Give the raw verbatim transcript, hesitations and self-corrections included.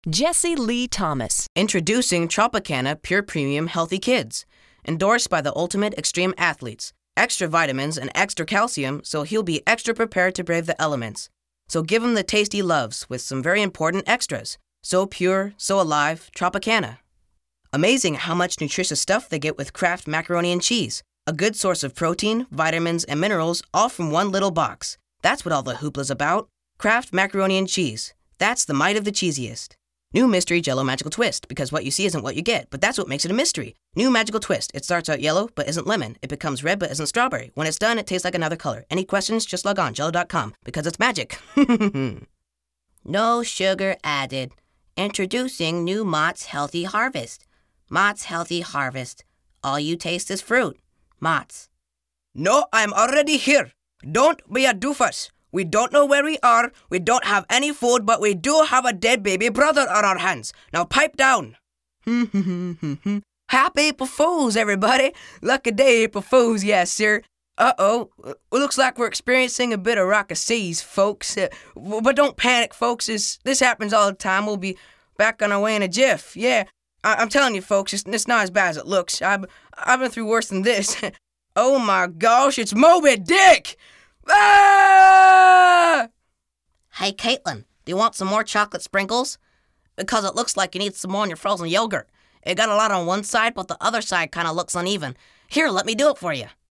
Jesse Lee Thomas. Introducing Tropicana Pure Premium Healthy Kids. Endorsed by the ultimate extreme athletes. Extra vitamins and extra calcium, so he'll be extra prepared to brave the elements. So give him the taste he loves with some very important extras. So pure, so alive, Tropicana. Amazing how much nutritious stuff they get with Kraft Macaroni and Cheese. A good source of protein, vitamins, and minerals all from one little box. That's what all the hoopla's about. Kraft Macaroni and Cheese. That's the might of the cheesiest. New Mystery Jell-O Magical Twist, because what you see isn't what you get, but that's what makes it a mystery. New Magical Twist. It starts out yellow, but isn't lemon. It becomes red, but isn't strawberry. When it's done, it tastes like another color. Any questions? Just log on, jello dot com, because it's magic. No sugar added. Introducing new Mott's Healthy Harvest. Mott's Healthy Harvest. All you taste is fruit. Mott's. No, I'm already here. Don't be a doofus. We don't know where we are, we don't have any food, but we do have a dead baby brother on our hands. Now pipe down. Happy April Fools, everybody. Lucky day, April Fools, yes, sir. Uh-oh, it looks like we're experiencing a bit of rock of seas, folks. Uh, but don't panic, folks. This, this happens all the time. We'll be back on our way in a jiff. Yeah, I- I'm telling you, folks, it's, it's not as bad as it looks. I've, I've been through worse than this. Oh, my gosh, it's Moby Dick! Ah! Hey, Caitlin, do you want some more chocolate sprinkles? Because it looks like you need some more on your frozen yogurt. It got a lot on one side, but the other side kind of looks uneven. Here, let me do it for you.